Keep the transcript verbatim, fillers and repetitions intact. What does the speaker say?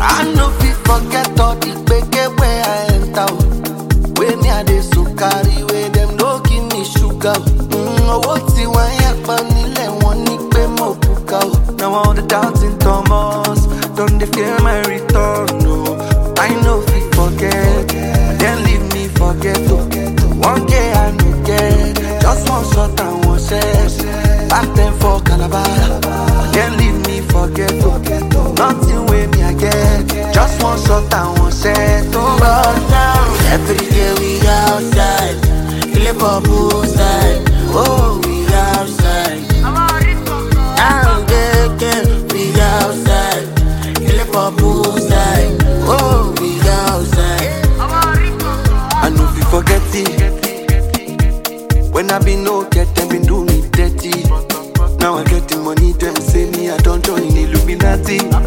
I know if you forget all the beke where I enter. Where me a dey so carry, where them no give me sugar. Mm, what's the one ya panile one ni pe mo puka. Now all the doubting Thomas, don't they fear my return? No, I know if you forget, then leave me forget. One day I no get, just one shot and one set. Back then for Calabar, then leave me forget. Nothing with me I get, just one shot and one set. Oh, down. Every day we outside, flip up side. Oh, we outside. I'm getting we outside, flip up side. Oh, we outside. I know if you forget it, when I been no get them been do me dirty. Now I get the money, them say me I don't join Illuminati.